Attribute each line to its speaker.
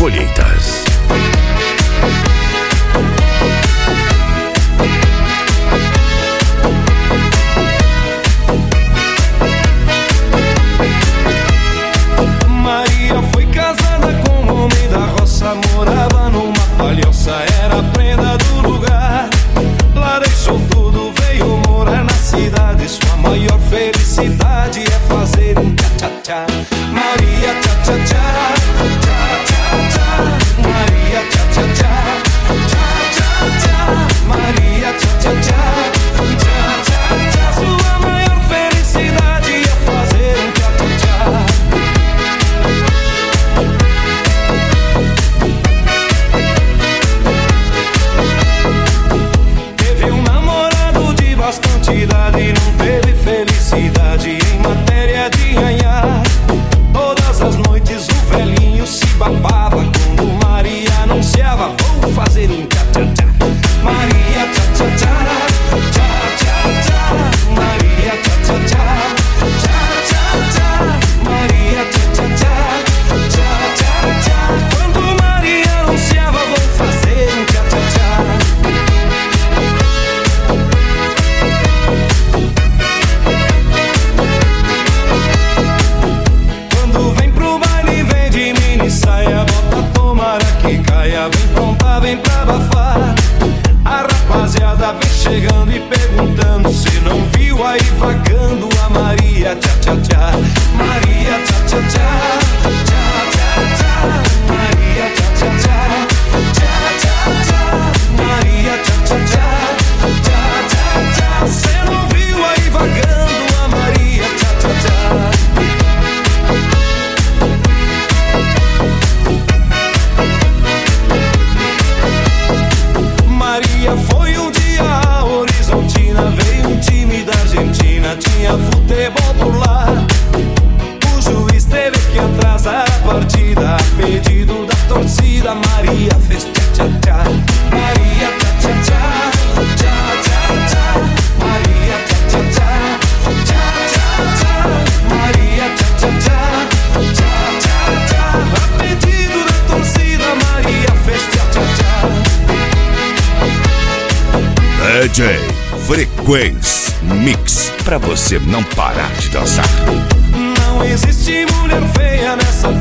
Speaker 1: Colheitas.
Speaker 2: Maria foi casada com um homem da roça, morava numa palhoça, era a prenda do lugar. Lá deixou tudo, veio morar na cidade. Sua maior felicidade é fazer um tchá-tchá-tchá. Maria tchá-tchá-tchá, tchá-tchá-tchá. Maria tchá-tchá-tchá, tchá-tchá-tchá. Maria tchá-tchá-tchá, tchá-tchá-tchá. Sua maior felicidade é fazer um tchá-tchá-tchá. Teve um namorado de bastante idade, não teve felicidade em matéria de ganhar. Todas as noites o velhinho se babava quando Maria anunciava: vou fazer um tchá-tchá-tchá. Maria tchá-tchá-tchá, tchá-tchá-tchá. Maria tchá-tchá-tchá, tchá-tchá-tchá. Maria tchá-tchá-tchá, tchá-tchá-tchá. Quando Maria anunciava: vou fazer um tchá-tchá-tchá. Quando vem pro baile, vem de mini saia, bota tomara que caia, vem pronta, vem pra abafar. A rapaziada vem chegando e perguntando se não viu aí vagando a Maria tchá-tchá-tchá. Maria tchá-tchá-tchá, tchá-tchá-tchá. Maria tchá-tchá-tchá, tchá-tchá-tchá. Maria tchá-tchá-tchá, tchá-tchá-tchá. Cê não viu aí vagando a Maria tchá-tchá-tchá. Maria foi um dia a Horizontina, veio um time da Argentina, tinha futebol por lá. O juiz teve que atrasar a partida, a pedido da torcida. Maria fez tchá-tchá-tchá. Maria tchá-tchá-tchá, tchá-tchá-tchá. Maria tchá-tchá-tchá, tchá-tchá-tchá. Maria tchá-tchá-tchá, tchá-tchá-tchá. A pedido da torcida, Maria fez tchá-tchá-tchá.
Speaker 1: DJ Frequência Mix, pra você não parar de dançar.
Speaker 2: Não existe mulher feia nessa